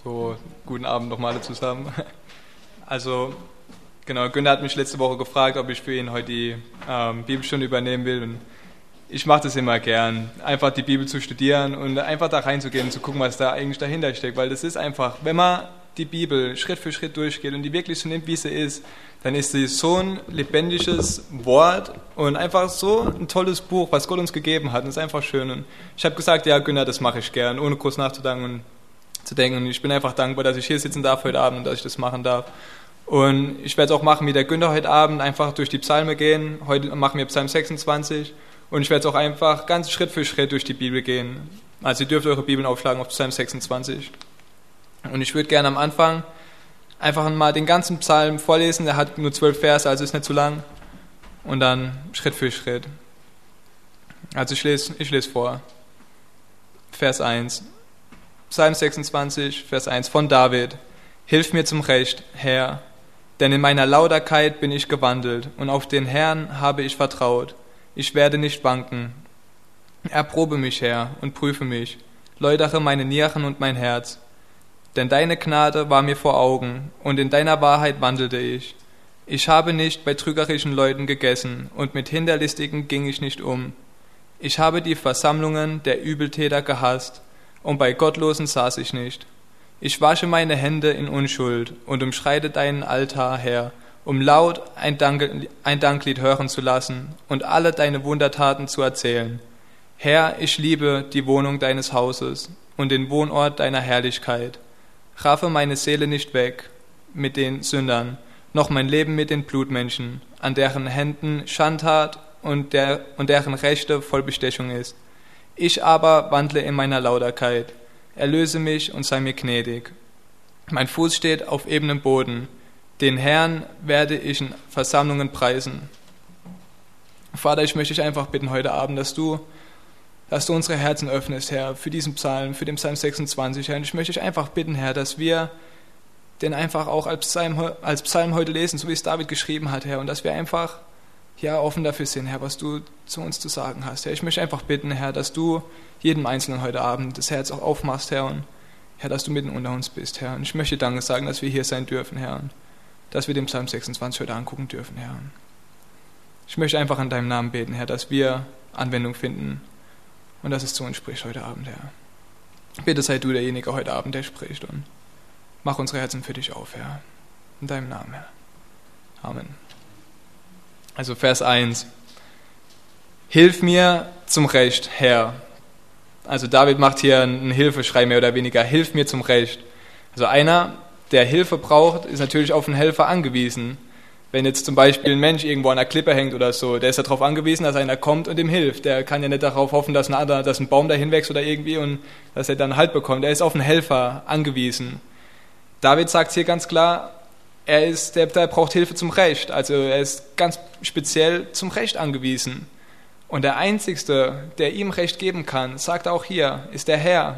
So, guten Abend nochmal alle zusammen. Also, genau, Günther hat mich letzte Woche gefragt, ob ich für ihn heute die Bibelstunde übernehmen will. Und ich mache das immer gern, einfach die Bibel zu studieren und einfach da reinzugehen und zu gucken, was da eigentlich dahinter steckt. Weil das ist einfach, wenn man die Bibel Schritt für Schritt durchgeht und die wirklich so nimmt, wie sie ist, dann ist sie so ein lebendiges Wort und einfach so ein tolles Buch, was Gott uns gegeben hat. Und das ist einfach schön. Und ich habe gesagt, ja Günther, das mache ich gern, ohne kurz nachzudenken und zu denken. Und ich bin einfach dankbar, dass ich hier sitzen darf heute Abend und dass ich das machen darf. Und ich werde es auch machen wie der Günther heute Abend, einfach durch die Psalme gehen. Heute machen wir Psalm 26 und ich werde es auch einfach ganz Schritt für Schritt durch die Bibel gehen. Also ihr dürft eure Bibeln aufschlagen auf Psalm 26. Und ich würde gerne am Anfang einfach mal den ganzen Psalm vorlesen. Der hat nur 12 Verse, also ist nicht zu lang. Und dann Schritt für Schritt. Also ich lese vor. Vers 1. Psalm 26, Vers 1 von David. Hilf mir zum Recht, Herr, denn in meiner Lauterkeit bin ich gewandelt und auf den Herrn habe ich vertraut. Ich werde nicht wanken. Erprobe mich, Herr, und prüfe mich. Läutere meine Nieren und mein Herz. Denn deine Gnade war mir vor Augen und in deiner Wahrheit wandelte ich. Ich habe nicht bei trügerischen Leuten gegessen und mit Hinterlistigen ging ich nicht um. Ich habe die Versammlungen der Übeltäter gehasst und bei Gottlosen saß ich nicht. Ich wasche meine Hände in Unschuld und umschreite deinen Altar, Herr, um laut ein Danklied hören zu lassen und alle deine Wundertaten zu erzählen. Herr, ich liebe die Wohnung deines Hauses und den Wohnort deiner Herrlichkeit. Raffe meine Seele nicht weg mit den Sündern, noch mein Leben mit den Blutmenschen, an deren Händen Schandtat und deren Rechte voll Bestechung ist. Ich aber wandle in meiner Lauterkeit. Erlöse mich und sei mir gnädig. Mein Fuß steht auf ebenem Boden. Den Herrn werde ich in Versammlungen preisen. Vater, ich möchte dich einfach bitten heute Abend, dass du unsere Herzen öffnest, Herr, für diesen Psalm, für den Psalm 26, Herr. Und ich möchte dich einfach bitten, Herr, dass wir den einfach auch als Psalm heute lesen, so wie es David geschrieben hat, Herr. Und dass wir einfach offen dafür sind, Herr, was du zu uns zu sagen hast. Herr, ich möchte einfach bitten, Herr, dass du jedem Einzelnen heute Abend das Herz auch aufmachst, Herr, und Herr, dass du mitten unter uns bist, Herr. Und ich möchte Danke sagen, dass wir hier sein dürfen, Herr, und dass wir den Psalm 26 heute angucken dürfen, Herr. Ich möchte einfach in deinem Namen beten, Herr, dass wir Anwendung finden und dass es zu uns spricht heute Abend, Herr. Bitte sei du derjenige heute Abend, der spricht, und mach unsere Herzen für dich auf, Herr. In deinem Namen, Herr. Amen. Also Vers 1. Hilf mir zum Recht, Herr. Also David macht hier einen Hilfeschrei mehr oder weniger. Hilf mir zum Recht. Also einer, der Hilfe braucht, ist natürlich auf einen Helfer angewiesen. Wenn jetzt zum Beispiel ein Mensch irgendwo an einer Klippe hängt oder so, der ist darauf angewiesen, dass einer kommt und ihm hilft. Der kann ja nicht darauf hoffen, dass ein Baum dahin wächst oder irgendwie und dass er dann Halt bekommt. Er ist auf einen Helfer angewiesen. David sagt hier ganz klar, der braucht Hilfe zum Recht. Also er ist ganz speziell zum Recht angewiesen. Und der Einzige, der ihm Recht geben kann, sagt er auch hier, ist der Herr.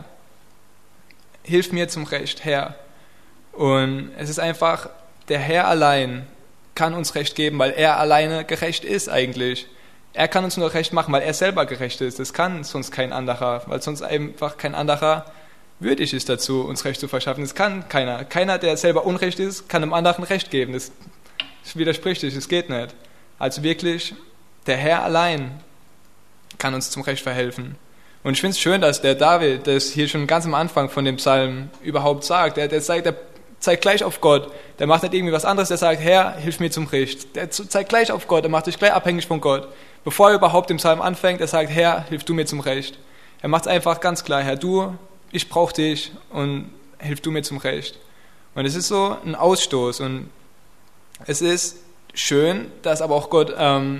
Hilf mir zum Recht, Herr. Und es ist einfach, der Herr allein kann uns Recht geben, weil er alleine gerecht ist eigentlich. Er kann uns nur Recht machen, weil er selber gerecht ist. Das kann sonst kein anderer, weil sonst einfach kein anderer würdig ist dazu, uns Recht zu verschaffen. Das kann keiner. Keiner, der selber Unrecht ist, kann einem anderen Recht geben. Das widerspricht sich, das geht nicht. Also wirklich, der Herr allein kann uns zum Recht verhelfen. Und ich finde es schön, dass der David das hier schon ganz am Anfang von dem Psalm überhaupt sagt. Der zeigt gleich auf Gott. Der macht nicht irgendwie was anderes, der sagt, Herr, hilf mir zum Recht. Der zeigt gleich auf Gott, der macht sich gleich abhängig von Gott. Bevor er überhaupt den Psalm anfängt, er sagt, Herr, hilf du mir zum Recht. Er macht es einfach ganz klar, Herr, ich brauche dich und hilf du mir zum Recht. Und es ist so ein Ausstoß und es ist schön, dass aber auch Gott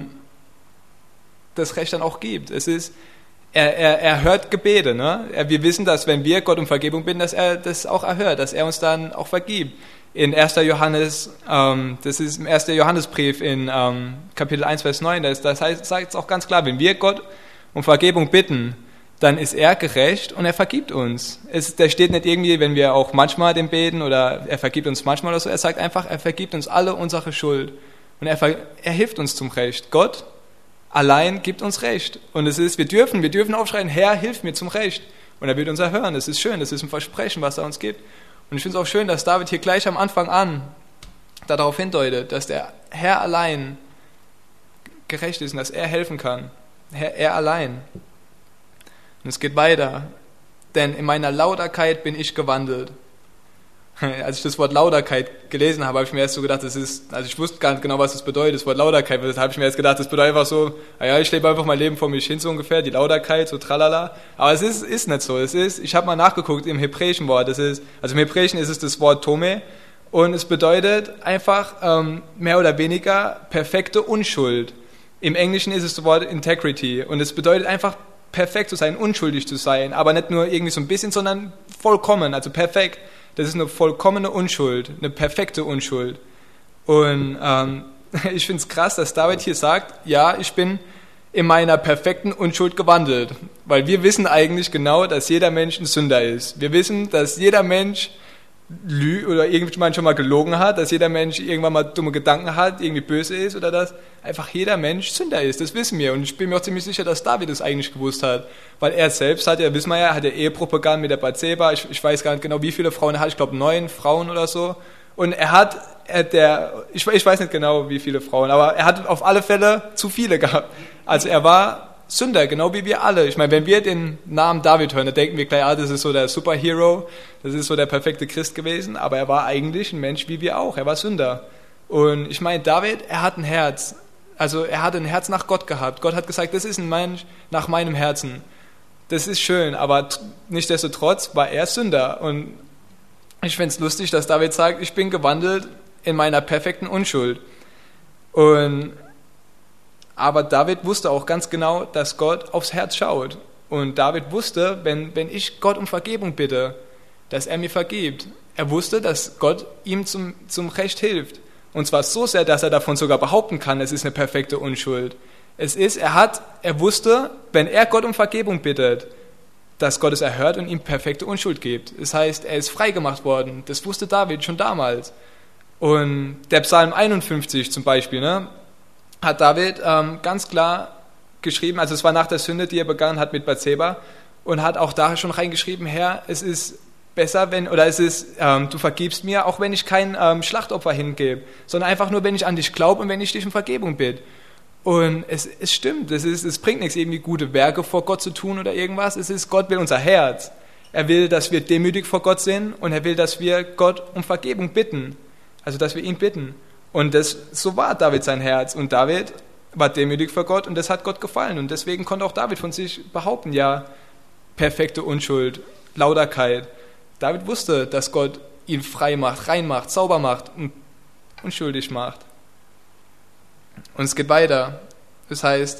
das Recht dann auch gibt. Es ist, er hört Gebete. Ne? Wir wissen, dass wenn wir Gott um Vergebung bitten, dass er das auch erhört, dass er uns dann auch vergibt. In 1. Johannes, das ist im 1. Johannesbrief in Kapitel 1, Vers 9, das heißt, sagt es auch ganz klar, wenn wir Gott um Vergebung bitten, dann ist er gerecht und er vergibt uns. Der steht nicht irgendwie, wenn wir auch manchmal den beten oder er vergibt uns manchmal oder so, er sagt einfach, er vergibt uns alle unsere Schuld und er hilft uns zum Recht. Gott allein gibt uns Recht. Und es ist, wir dürfen aufschreien, Herr, hilf mir zum Recht. Und er wird uns erhören. Das ist schön, das ist ein Versprechen, was er uns gibt. Und ich finde es auch schön, dass David hier gleich am Anfang an darauf hindeutet, dass der Herr allein gerecht ist und dass er helfen kann. Er allein. Und es geht weiter. Denn in meiner Lauterkeit bin ich gewandelt. Als ich das Wort Lauterkeit gelesen habe, habe ich mir erst so gedacht, also ich wusste gar nicht genau, was das bedeutet, das Wort Lauterkeit. Das habe ich mir erst gedacht, das bedeutet einfach so, naja, ich lebe einfach mein Leben vor mich hin, so ungefähr, die Lauterkeit, so tralala. Aber es ist nicht so. Ich habe mal nachgeguckt im hebräischen Wort, also im Hebräischen ist es das Wort Tome und es bedeutet einfach mehr oder weniger perfekte Unschuld. Im Englischen ist es das Wort Integrity und es bedeutet einfach perfekt zu sein, unschuldig zu sein, aber nicht nur irgendwie so ein bisschen, sondern vollkommen, also perfekt. Das ist eine vollkommene Unschuld, eine perfekte Unschuld. Und ich finde es krass, dass David hier sagt, ja, ich bin in meiner perfekten Unschuld gewandelt. Weil wir wissen eigentlich genau, dass jeder Mensch ein Sünder ist. Wir wissen, dass jeder Mensch lügt oder irgendwann schon mal gelogen hat, dass jeder Mensch irgendwann mal dumme Gedanken hat, irgendwie böse ist oder dass einfach jeder Mensch Sünder ist. Das wissen wir. Und ich bin mir auch ziemlich sicher, dass David das eigentlich gewusst hat. Weil er selbst hat ja, wissen wir ja, hat ja Ehebruch begangen mit der Bathseba. Ich weiß gar nicht genau, wie viele Frauen er hat. Ich glaube 9 Frauen oder so. Und ich weiß nicht genau, wie viele Frauen, aber er hat auf alle Fälle zu viele gehabt. Also er war Sünder, genau wie wir alle. Ich meine, wenn wir den Namen David hören, dann denken wir gleich, das ist so der Superhero, das ist so der perfekte Christ gewesen, aber er war eigentlich ein Mensch wie wir auch, er war Sünder. Und ich meine, David, er hat ein Herz, also er hat ein Herz nach Gott gehabt. Gott hat gesagt, das ist ein Mensch nach meinem Herzen. Das ist schön, aber nichtsdestotrotz war er Sünder. Und ich finde es lustig, dass David sagt, ich bin gewandelt in meiner perfekten Unschuld. Aber David wusste auch ganz genau, dass Gott aufs Herz schaut. Und David wusste, wenn ich Gott um Vergebung bitte, dass er mir vergibt. Er wusste, dass Gott ihm zum Recht hilft. Und zwar so sehr, dass er davon sogar behaupten kann, es ist eine perfekte Unschuld. Er wusste, wenn er Gott um Vergebung bittet, dass Gott es erhört und ihm perfekte Unschuld gibt. Das heißt, er ist freigemacht worden. Das wusste David schon damals. Und der Psalm 51 zum Beispiel, hat David ganz klar geschrieben, also es war nach der Sünde, die er begangen hat mit Bathseba, und hat auch da schon reingeschrieben, Herr, es ist besser, du vergibst mir, auch wenn ich kein Schlachtopfer hingebe, sondern einfach nur, wenn ich an dich glaube und wenn ich dich um Vergebung bitte. Und es stimmt, es bringt nichts, irgendwie gute Werke vor Gott zu tun oder irgendwas. Gott will unser Herz. Er will, dass wir demütig vor Gott sind und er will, dass wir Gott um Vergebung bitten. Also, dass wir ihn bitten. Und so war David sein Herz. Und David war demütig vor Gott und das hat Gott gefallen. Und deswegen konnte auch David von sich behaupten, ja, perfekte Unschuld, Lauterkeit. David wusste, dass Gott ihn frei macht, rein macht, sauber macht und unschuldig macht. Und es geht weiter. Das heißt,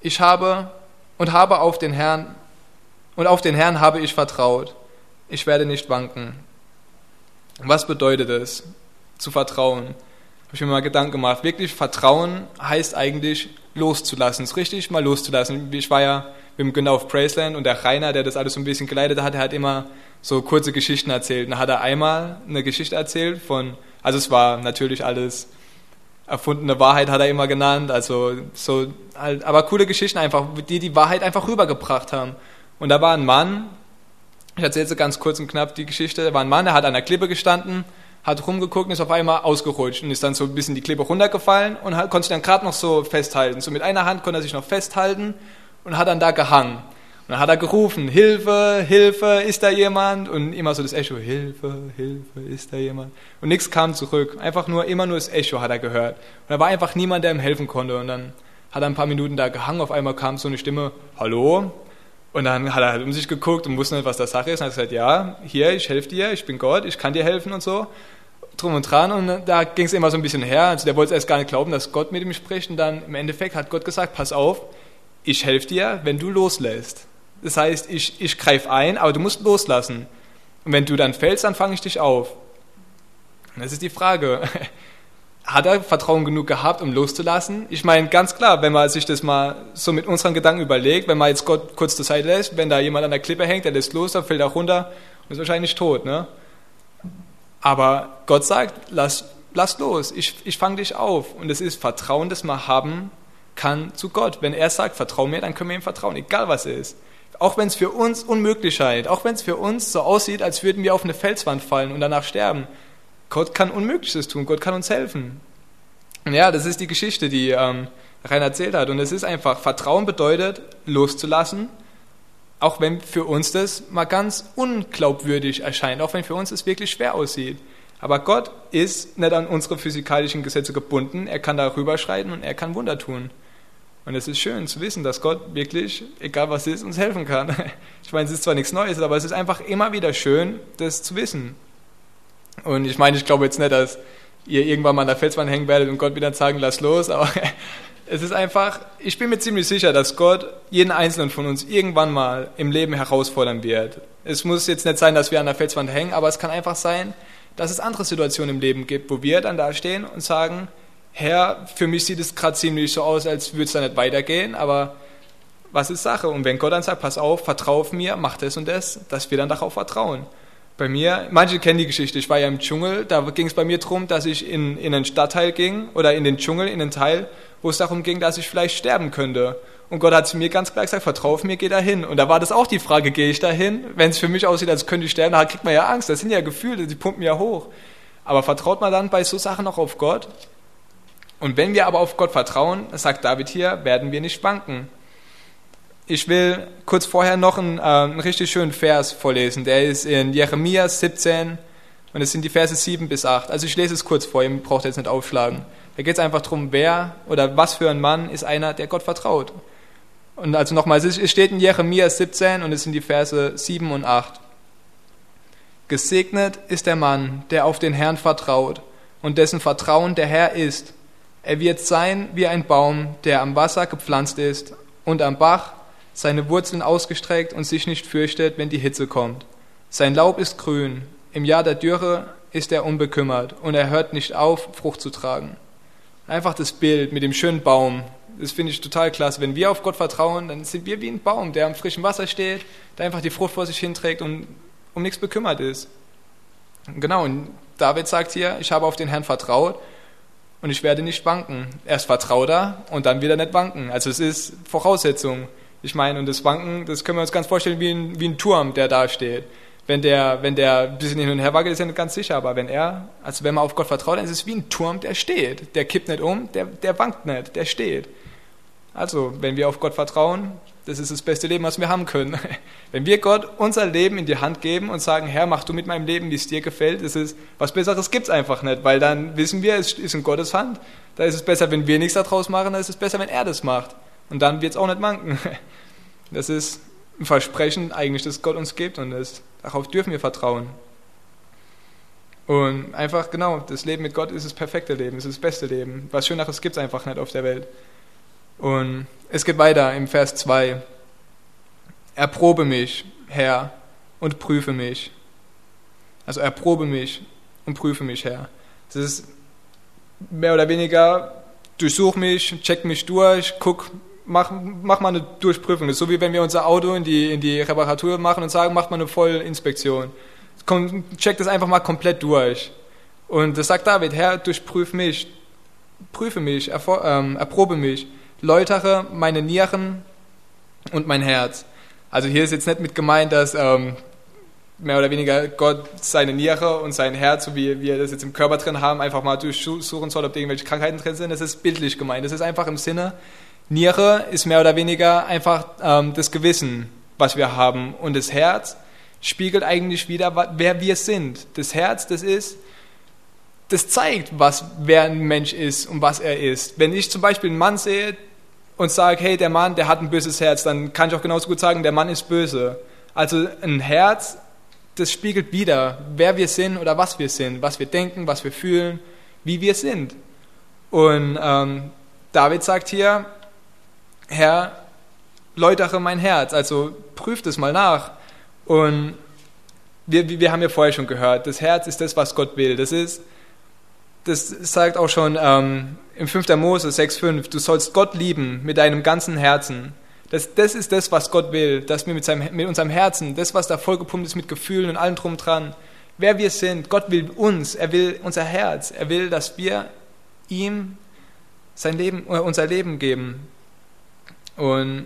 auf den Herrn habe ich vertraut. Ich werde nicht wanken. Was bedeutet es, zu vertrauen? Habe ich mir mal Gedanken gemacht. Wirklich Vertrauen heißt eigentlich loszulassen. Es ist richtig, mal loszulassen. Ich war ja mit dem Günther auf Praisland und der Rainer, der das alles so ein bisschen geleitet hat, der hat immer so kurze Geschichten erzählt. Dann hat er einmal eine Geschichte erzählt also es war natürlich alles erfundene Wahrheit, hat er immer genannt, also so halt, aber coole Geschichten einfach, die Wahrheit einfach rübergebracht haben. Und da war ein Mann, ich erzähle jetzt ganz kurz und knapp die Geschichte, da war ein Mann, der hat an der Klippe gestanden, hat rumgeguckt und ist auf einmal ausgerutscht und ist dann so ein bisschen die Klippe runtergefallen und konnte sich dann gerade noch so festhalten. So mit einer Hand konnte er sich noch festhalten und hat dann da gehangen. Und dann hat er gerufen, Hilfe, Hilfe, ist da jemand? Und immer so das Echo, Hilfe, Hilfe, ist da jemand? Und nichts kam zurück. Immer nur das Echo hat er gehört. Und da war einfach niemand, der ihm helfen konnte. Und dann hat er ein paar Minuten da gehangen. Auf einmal kam so eine Stimme, Hallo? Und dann hat er halt um sich geguckt und wusste nicht, was das Sache ist. Und hat gesagt, ja, hier, ich helfe dir, ich bin Gott, ich kann dir helfen und so. Drum und dran. Und da ging es immer so ein bisschen her. Also der wollte erst gar nicht glauben, dass Gott mit ihm spricht. Und dann im Endeffekt hat Gott gesagt, pass auf, ich helfe dir, wenn du loslässt. Das heißt, ich greife ein, aber du musst loslassen. Und wenn du dann fällst, dann fange ich dich auf. Und das ist die Frage. Hat er Vertrauen genug gehabt, um loszulassen? Ich meine, ganz klar, wenn man sich das mal so mit unseren Gedanken überlegt, wenn man jetzt Gott kurz zur Seite lässt, wenn da jemand an der Klippe hängt, der lässt los, dann fällt er runter und ist wahrscheinlich tot. Ne? Aber Gott sagt, lass los, ich fange dich auf. Und das ist Vertrauen, das man haben kann zu Gott. Wenn er sagt, vertrau mir, dann können wir ihm vertrauen, egal was ist. auch wenn es für uns unmöglich scheint, auch wenn es für uns so aussieht, als würden wir auf eine Felswand fallen und danach sterben. Gott kann Unmögliches tun, Gott kann uns helfen. Und ja, das ist die Geschichte, die Rainer erzählt hat. Und es ist einfach, Vertrauen bedeutet, loszulassen, auch wenn für uns das mal ganz unglaubwürdig erscheint, auch wenn für uns es wirklich schwer aussieht. Aber Gott ist nicht an unsere physikalischen Gesetze gebunden, er kann darüber schreiten und er kann Wunder tun. Und es ist schön zu wissen, dass Gott wirklich, egal was ist, uns helfen kann. Ich meine, es ist zwar nichts Neues, aber es ist einfach immer wieder schön, das zu wissen. Und ich meine, ich glaube jetzt nicht, dass ihr irgendwann mal an der Felswand hängen werdet und Gott wieder sagen, lass los, aber es ist einfach, ich bin mir ziemlich sicher, dass Gott jeden Einzelnen von uns irgendwann mal im Leben herausfordern wird. Es muss jetzt nicht sein, dass wir an der Felswand hängen, aber es kann einfach sein, dass es andere Situationen im Leben gibt, wo wir dann da stehen und sagen, Herr, für mich sieht es gerade ziemlich so aus, als würde es da nicht weitergehen, aber was ist Sache? Und wenn Gott dann sagt, pass auf, vertrau auf mir, mach das und das, dass wir dann darauf vertrauen. Bei mir, manche kennen die Geschichte, ich war ja im Dschungel, da ging es bei mir darum, dass ich in einen Stadtteil ging oder in den Dschungel, in einen Teil, wo es darum ging, dass ich vielleicht sterben könnte. Und Gott hat zu mir ganz klar gesagt, vertrau auf mir, geh dahin. Und da war das auch die Frage, gehe ich dahin? Wenn es für mich aussieht, als könnte ich sterben, da kriegt man ja Angst, das sind ja Gefühle, die pumpen ja hoch. Aber vertraut man dann bei so Sachen auch auf Gott? Und wenn wir aber auf Gott vertrauen, sagt David hier, werden wir nicht wanken. Ich will kurz vorher noch einen richtig schönen Vers vorlesen. Der ist in Jeremia 17 und es sind die Verse 7 bis 8. Also ich lese es kurz vor, ihr braucht jetzt nicht aufschlagen. Da geht es einfach darum, wer oder was für ein Mann ist einer, der Gott vertraut. Und also nochmal, es steht in Jeremia 17 und es sind die Verse 7 und 8. Gesegnet ist der Mann, der auf den Herrn vertraut und dessen Vertrauen der Herr ist. Er wird sein wie ein Baum, der am Wasser gepflanzt ist und am Bach, seine Wurzeln ausgestreckt und sich nicht fürchtet, wenn die Hitze kommt. Sein Laub ist grün, im Jahr der Dürre ist er unbekümmert und er hört nicht auf, Frucht zu tragen. Einfach das Bild mit dem schönen Baum, das finde ich total klasse. Wenn wir auf Gott vertrauen, dann sind wir wie ein Baum, der am frischen Wasser steht, der einfach die Frucht vor sich hinträgt und um nichts bekümmert ist. Genau, und David sagt hier, ich habe auf den Herrn vertraut und ich werde nicht wanken. Erst vertraut er und dann wieder nicht wanken. Also es ist Voraussetzung. Ich meine, und das Wanken, das können wir uns ganz vorstellen wie ein Turm, der da steht. Wenn der ein bisschen hin und her wackelt, ist er nicht ganz sicher, aber wenn man auf Gott vertraut, dann ist es wie ein Turm, der steht. Der kippt nicht um, der wankt nicht, der steht. Also, wenn wir auf Gott vertrauen, das ist das beste Leben, was wir haben können. Wenn wir Gott unser Leben in die Hand geben und sagen, Herr, mach du mit meinem Leben, wie es dir gefällt, was Besseres gibt es einfach nicht, weil dann wissen wir, es ist in Gottes Hand. Da ist es besser, wenn wir nichts daraus machen, da ist es besser, wenn er das macht. Und dann wird es auch nicht wanken. Das ist ein Versprechen eigentlich, das Gott uns gibt und darauf dürfen wir vertrauen. Und einfach, genau, das Leben mit Gott ist das perfekte Leben, es ist das beste Leben. Was Schöneres gibt es einfach nicht auf der Welt. Und es geht weiter im Vers 2. Erprobe mich, Herr, und prüfe mich. Also erprobe mich und prüfe mich, Herr. Das ist mehr oder weniger, durchsuch mich, check mich durch, mach mal eine Durchprüfung. Das ist so, wie wenn wir unser Auto in die Reparatur machen und sagen, macht mal eine Vollinspektion. Check das einfach mal komplett durch. Und das sagt David, Herr, durchprüf mich, prüfe mich, erprobe mich, läutere meine Nieren und mein Herz. Also hier ist jetzt nicht mit gemeint, dass mehr oder weniger Gott seine Niere und sein Herz, so wie wir das jetzt im Körper drin haben, einfach mal durchsuchen soll, ob da irgendwelche Krankheiten drin sind. Das ist bildlich gemeint. Das ist einfach im Sinne, Niere ist mehr oder weniger einfach das Gewissen, was wir haben. Und das Herz spiegelt eigentlich wieder, wer wir sind. Das Herz, das zeigt, wer ein Mensch ist und was er ist. Wenn ich zum Beispiel einen Mann sehe und sage, hey, der Mann, der hat ein böses Herz, dann kann ich auch genauso gut sagen, der Mann ist böse. Also ein Herz, das spiegelt wieder, wer wir sind oder was wir denken, was wir fühlen, wie wir sind. Und David sagt hier, Herr, läutere mein Herz, also prüft es mal nach. Und wir haben ja vorher schon gehört, das Herz ist das, was Gott will. Das sagt auch schon im 5. Mose 6,5, du sollst Gott lieben mit deinem ganzen Herzen. Das ist das, was Gott will, dass wir mit unserem Herzen, das, was da vollgepumpt ist mit Gefühlen und allem drum dran, wer wir sind, Gott will uns, er will unser Herz, er will, dass wir ihm unser Leben geben. Und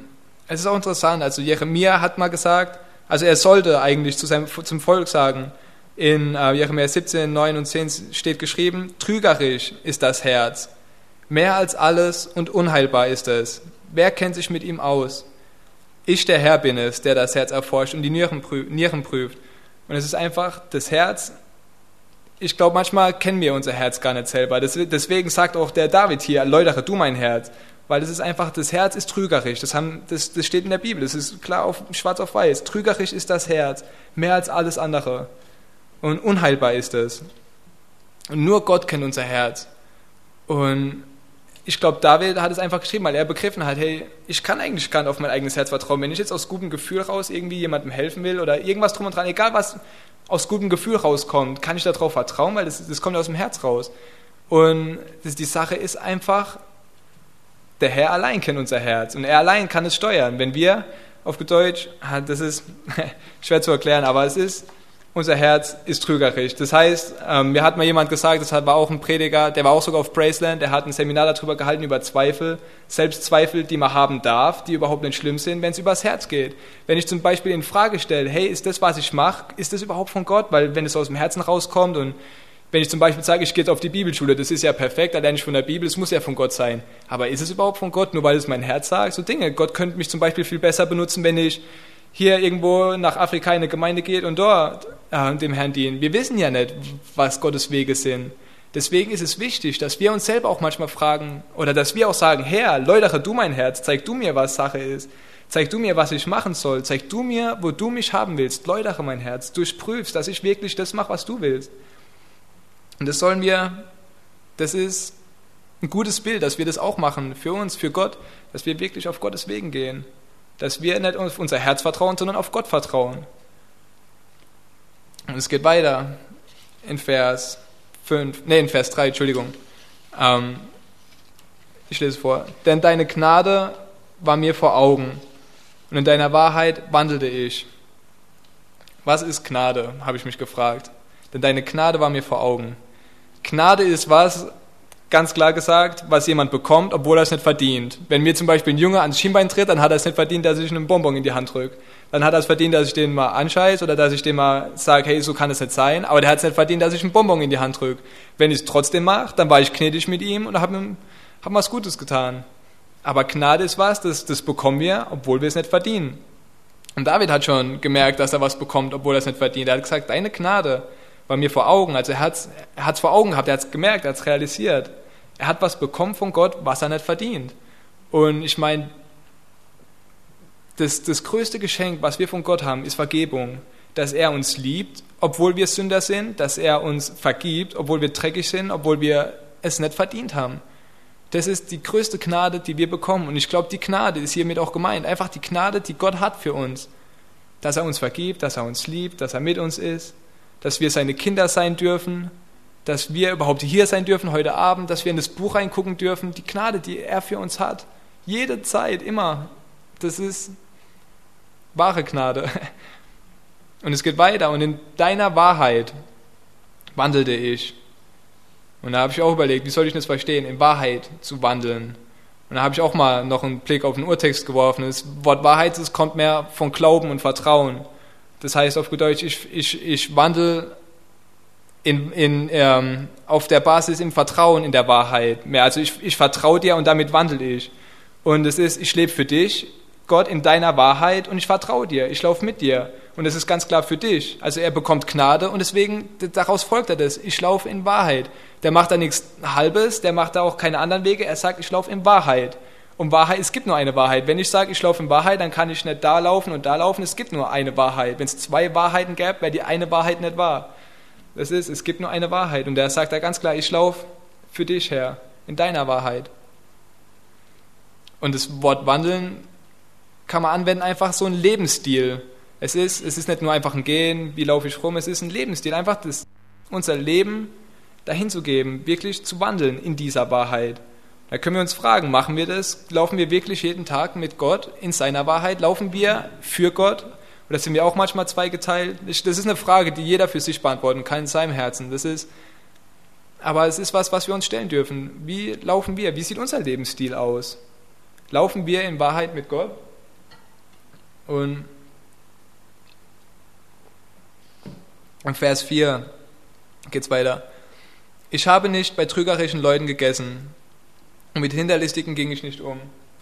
Es ist auch interessant, also Jeremia hat mal gesagt, also er sollte eigentlich zum Volk sagen, in Jeremia 17, 9 und 10 steht geschrieben, trügerisch ist das Herz, mehr als alles und unheilbar ist es. Wer kennt sich mit ihm aus? Ich, der Herr, bin es, der das Herz erforscht und die Nieren prüft. Und es ist einfach das Herz. Ich glaube, manchmal kennen wir unser Herz gar nicht selber. Deswegen sagt auch der David hier, erläutere du mein Herz. Weil das ist einfach, das Herz ist trügerisch. Das steht in der Bibel, das ist klar schwarz auf weiß. Trügerisch ist das Herz, mehr als alles andere. Und unheilbar ist es. Und nur Gott kennt unser Herz. Und ich glaube, David hat es einfach geschrieben, weil er begriffen hat, hey, ich kann eigentlich gar nicht auf mein eigenes Herz vertrauen. Wenn ich jetzt aus gutem Gefühl raus irgendwie jemandem helfen will oder irgendwas drum und dran, egal was aus gutem Gefühl rauskommt, kann ich darauf vertrauen, weil das kommt aus dem Herz raus. Und die Sache ist einfach, der Herr allein kennt unser Herz und er allein kann es steuern. Wenn wir, auf Deutsch, das ist schwer zu erklären, aber unser Herz ist trügerisch. Das heißt, mir hat mal jemand gesagt, das war auch ein Prediger, der war auch sogar auf Praise-Land, der hat ein Seminar darüber gehalten, über Zweifel, selbst Zweifel, die man haben darf, die überhaupt nicht schlimm sind, wenn es übers Herz geht. Wenn ich zum Beispiel in Frage stelle, hey, ist das, was ich mache, ist das überhaupt von Gott? Weil wenn es aus dem Herzen rauskommt und wenn ich zum Beispiel sage, ich gehe jetzt auf die Bibelschule, das ist ja perfekt, da lerne ich von der Bibel, es muss ja von Gott sein. Aber ist es überhaupt von Gott, nur weil es mein Herz sagt? So Dinge, Gott könnte mich zum Beispiel viel besser benutzen, wenn ich hier irgendwo nach Afrika in eine Gemeinde geht und dort dem Herrn dienen. Wir wissen ja nicht, was Gottes Wege sind. Deswegen ist es wichtig, dass wir uns selber auch manchmal fragen oder dass wir auch sagen, Herr, läutere du mein Herz, zeig du mir, was Sache ist. Zeig du mir, was ich machen soll. Zeig du mir, wo du mich haben willst. Läutere mein Herz. Durchprüfst, dass ich wirklich das mache, was du willst. Und das ist ein gutes Bild, dass wir das auch machen für uns, für Gott, dass wir wirklich auf Gottes Wegen gehen. Dass wir nicht auf unser Herz vertrauen, sondern auf Gott vertrauen. Und es geht weiter in Vers 3, Entschuldigung. Ich lese vor. Denn deine Gnade war mir vor Augen und in deiner Wahrheit wandelte ich. Was ist Gnade, habe ich mich gefragt. Denn deine Gnade war mir vor Augen. Gnade ist was, ganz klar gesagt, was jemand bekommt, obwohl er es nicht verdient. Wenn mir zum Beispiel ein Junge ans Schienbein tritt, dann hat er es nicht verdient, dass ich einen Bonbon in die Hand drücke. Dann hat er es verdient, dass ich den mal anscheiße oder dass ich dem mal sage, hey, so kann es nicht sein. Aber der hat es nicht verdient, dass ich einen Bonbon in die Hand drücke. Wenn ich es trotzdem mache, dann war ich gnädig mit ihm und habe ihm was Gutes getan. Aber Gnade ist was, das bekommen wir, obwohl wir es nicht verdienen. Und David hat schon gemerkt, dass er was bekommt, obwohl er es nicht verdient. Er hat gesagt, deine Gnade war mir vor Augen. Also er hat es vor Augen gehabt, er hat es gemerkt, er hat es realisiert. Er hat was bekommen von Gott, was er nicht verdient. Und ich meine, das größte Geschenk, was wir von Gott haben, ist Vergebung. Dass er uns liebt, obwohl wir Sünder sind, dass er uns vergibt, obwohl wir dreckig sind, obwohl wir es nicht verdient haben. Das ist die größte Gnade, die wir bekommen. Und ich glaube, die Gnade ist hiermit auch gemeint. Einfach die Gnade, die Gott hat für uns. Dass er uns vergibt, dass er uns liebt, dass er mit uns ist, dass wir seine Kinder sein dürfen, dass wir überhaupt hier sein dürfen heute Abend, dass wir in das Buch reingucken dürfen. Die Gnade, die er für uns hat. Jede Zeit, immer. Das ist wahre Gnade. Und es geht weiter. Und in deiner Wahrheit wandelte ich. Und da habe ich auch überlegt, wie soll ich das verstehen, in Wahrheit zu wandeln. Und da habe ich auch mal noch einen Blick auf den Urtext geworfen. Das Wort Wahrheit, das kommt mehr von Glauben und Vertrauen. Das heißt auf gut Deutsch, ich wandle auf der Basis im Vertrauen in der Wahrheit mehr. Also ich vertraue dir und damit wandle ich. Und es ist, ich lebe für dich, Gott, in deiner Wahrheit und ich vertraue dir, ich laufe mit dir. Und es ist ganz klar für dich. Also er bekommt Gnade und deswegen, daraus folgt er das. Ich laufe in Wahrheit. Der macht da nichts Halbes, der macht da auch keine anderen Wege. Er sagt, ich laufe in Wahrheit. Und Wahrheit, es gibt nur eine Wahrheit. Wenn ich sage, ich laufe in Wahrheit, dann kann ich nicht da laufen und da laufen. Es gibt nur eine Wahrheit. Wenn es zwei Wahrheiten gäbe, wäre die eine Wahrheit nicht wahr. Es gibt nur eine Wahrheit. Und er sagt da ganz klar, ich laufe für dich, Herr, in deiner Wahrheit. Und das Wort wandeln kann man anwenden, einfach so ein Lebensstil. Es ist nicht nur einfach ein Gehen, wie laufe ich rum, es ist ein Lebensstil, einfach unser Leben dahin zu geben, wirklich zu wandeln in dieser Wahrheit. Da können wir uns fragen, machen wir das? Laufen wir wirklich jeden Tag mit Gott in seiner Wahrheit? Laufen wir für Gott? Oder sind wir auch manchmal zweigeteilt? Das ist eine Frage, die jeder für sich beantworten kann in seinem Herzen. Aber es ist was wir uns stellen dürfen. Wie laufen wir? Wie sieht unser Lebensstil aus? Laufen wir in Wahrheit mit Gott? Und im Vers 4 geht's weiter. Ich habe nicht bei trügerischen Leuten gegessen und mit Hinterlistigen ging ich nicht um.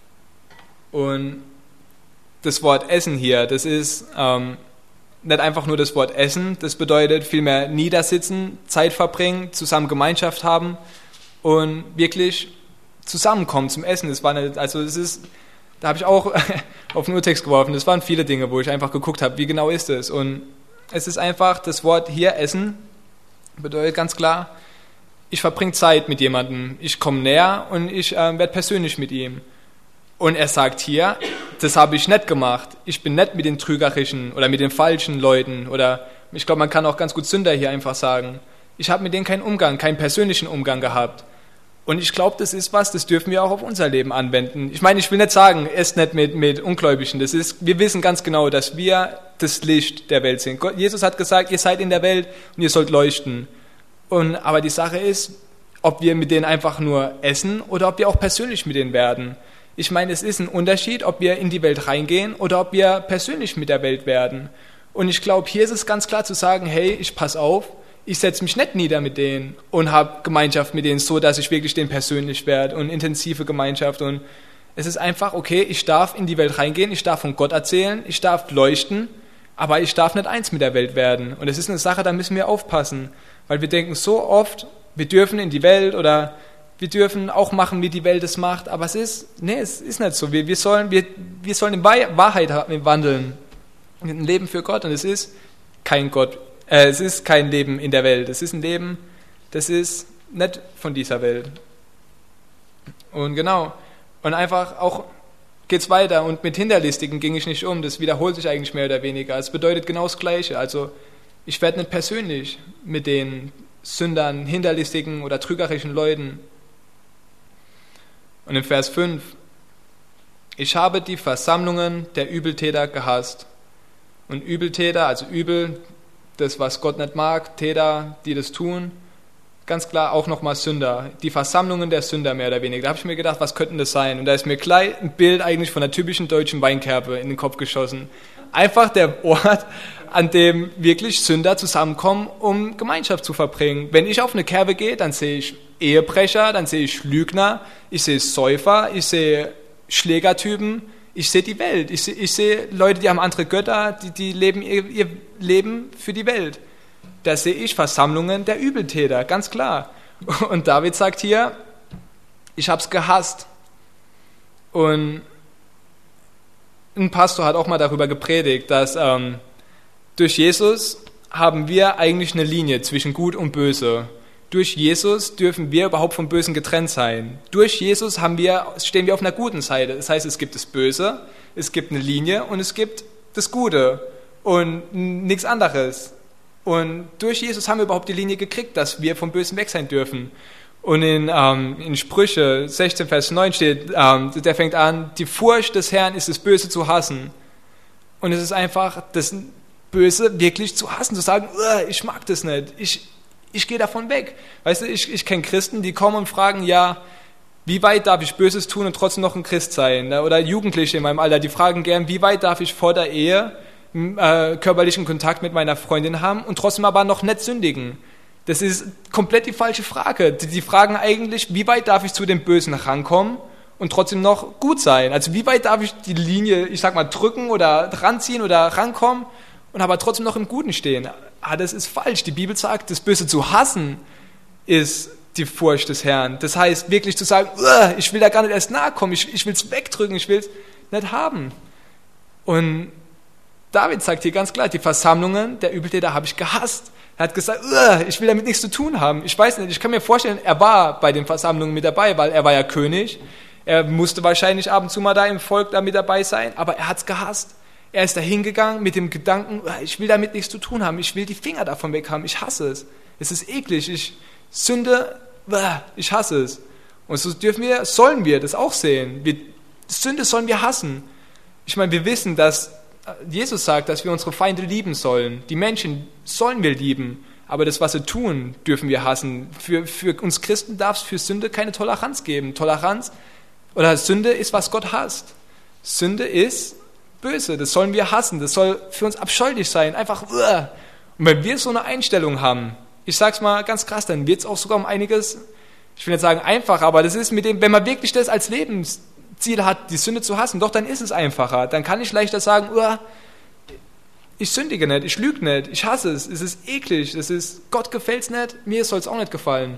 Und das Wort Essen hier, das ist nicht einfach nur das Wort Essen, das bedeutet vielmehr niedersitzen, Zeit verbringen, zusammen Gemeinschaft haben und wirklich zusammenkommen zum Essen. Das war nicht, also das ist, da habe ich auch auf den Urtext geworfen, das waren viele Dinge, wo ich einfach geguckt habe, wie genau ist es. Und es ist einfach, das Wort hier Essen bedeutet ganz klar, ich verbringe Zeit mit jemandem, ich komme näher und ich werde persönlich mit ihm. Und er sagt hier, das habe ich nicht gemacht. Ich bin nicht mit den trügerischen oder mit den falschen Leuten oder ich glaube, man kann auch ganz gut Sünder hier einfach sagen. Ich habe mit denen keinen Umgang, keinen persönlichen Umgang gehabt. Und ich glaube, das ist was, das dürfen wir auch auf unser Leben anwenden. Ich meine, ich will nicht sagen, esst nicht mit Ungläubigen. Wir wissen ganz genau, dass wir das Licht der Welt sind. Jesus hat gesagt, ihr seid in der Welt und ihr sollt leuchten. Aber die Sache ist, ob wir mit denen einfach nur essen oder ob wir auch persönlich mit denen werden. Ich meine, es ist ein Unterschied, ob wir in die Welt reingehen oder ob wir persönlich mit der Welt werden. Und ich glaube, hier ist es ganz klar zu sagen, hey, ich pass auf, ich setze mich nicht nieder mit denen und habe Gemeinschaft mit denen, so dass ich wirklich denen persönlich werde und intensive Gemeinschaft. Und es ist einfach, okay, ich darf in die Welt reingehen, ich darf von Gott erzählen, ich darf leuchten, aber ich darf nicht eins mit der Welt werden. Und es ist eine Sache, da müssen wir aufpassen, weil wir denken so oft, wir dürfen in die Welt oder wir dürfen auch machen, wie die Welt es macht, aber es ist nicht so. Wir sollen in Wahrheit wandeln, ein Leben für Gott und es ist kein Leben in der Welt, es ist ein Leben, das ist nicht von dieser Welt. Und genau, und einfach auch geht's weiter und mit Hinterlistigen ging ich nicht um, das wiederholt sich eigentlich mehr oder weniger. Es bedeutet genau das Gleiche, also ich werde nicht persönlich mit den Sündern, Hinterlistigen oder trügerischen Leuten. Und im Vers 5, ich habe die Versammlungen der Übeltäter gehasst. Und Übeltäter, also übel, das, was Gott nicht mag, Täter, die das tun, ganz klar auch nochmal Sünder. Die Versammlungen der Sünder mehr oder weniger. Da habe ich mir gedacht, was könnten das sein? Und da ist mir gleich ein Bild eigentlich von der typischen deutschen Weinkerbe in den Kopf geschossen. Einfach der Ort, an dem wirklich Sünder zusammenkommen, um Gemeinschaft zu verbringen. Wenn ich auf eine Kerbe gehe, dann sehe ich Ehebrecher, dann sehe ich Lügner, ich sehe Säufer, ich sehe Schlägertypen, ich sehe die Welt. Ich sehe Leute, die haben andere Götter, die leben ihr Leben für die Welt. Da sehe ich Versammlungen der Übeltäter, ganz klar. Und David sagt hier, ich habe es gehasst. Und ein Pastor hat auch mal darüber gepredigt, dass durch Jesus haben wir eigentlich eine Linie zwischen Gut und Böse. Durch Jesus dürfen wir überhaupt vom Bösen getrennt sein. Durch Jesus stehen wir auf einer guten Seite. Das heißt, es gibt das Böse, es gibt eine Linie und es gibt das Gute und nichts anderes. Und durch Jesus haben wir überhaupt die Linie gekriegt, dass wir vom Bösen weg sein dürfen. Und in Sprüche 16, Vers 9 steht, der fängt an, die Furcht des Herrn ist das Böse zu hassen. Und es ist einfach das Böse wirklich zu hassen, zu sagen, ich mag das nicht, ich gehe davon weg. Weißt du, ich kenne Christen, die kommen und fragen, ja, wie weit darf ich Böses tun und trotzdem noch ein Christ sein? Oder Jugendliche in meinem Alter, die fragen gern, wie weit darf ich vor der Ehe körperlichen Kontakt mit meiner Freundin haben und trotzdem aber noch nicht sündigen? Das ist komplett die falsche Frage. Die fragen eigentlich, wie weit darf ich zu dem Bösen rankommen und trotzdem noch gut sein? Also wie weit darf ich die Linie, ich sag mal, drücken oder ranziehen oder rankommen und aber trotzdem noch im Guten stehen? Das ist falsch. Die Bibel sagt, das Böse zu hassen ist die Furcht des Herrn. Das heißt, wirklich zu sagen, ich will da gar nicht erst nahe kommen, ich will es wegdrücken, ich will es nicht haben. Und David sagt hier ganz klar, die Versammlungen der Übeltäter habe ich gehasst. Er hat gesagt, ich will damit nichts zu tun haben. Ich weiß nicht, ich kann mir vorstellen, er war bei den Versammlungen mit dabei, weil er war ja König. Er musste wahrscheinlich ab und zu mal da im Volk da mit dabei sein, aber er hat es gehasst. Er ist da hingegangen mit dem Gedanken, ich will damit nichts zu tun haben, ich will die Finger davon weg haben, ich hasse es. Es ist eklig, Sünde, ich hasse es. Und so sollen wir das auch sehen. Sünde sollen wir hassen. Ich meine, wir wissen, dass Jesus sagt, dass wir unsere Feinde lieben sollen. Die Menschen sollen wir lieben, aber das, was sie tun, dürfen wir hassen. Für uns Christen darf es für Sünde keine Toleranz geben. Toleranz oder Sünde ist, was Gott hasst. Sünde ist böse, das sollen wir hassen, das soll für uns abscheulich sein, einfach. Und wenn wir so eine Einstellung haben, ich sag's mal ganz krass, dann wird es auch sogar um einiges, ich will nicht sagen einfach, aber das ist mit dem, wenn man wirklich das als Lebensziel hat, die Sünde zu hassen, doch, dann ist es einfacher. Dann kann ich leichter sagen, ich sündige nicht, ich lüge nicht, ich hasse es ist eklig, Gott gefällt's nicht, mir soll es auch nicht gefallen.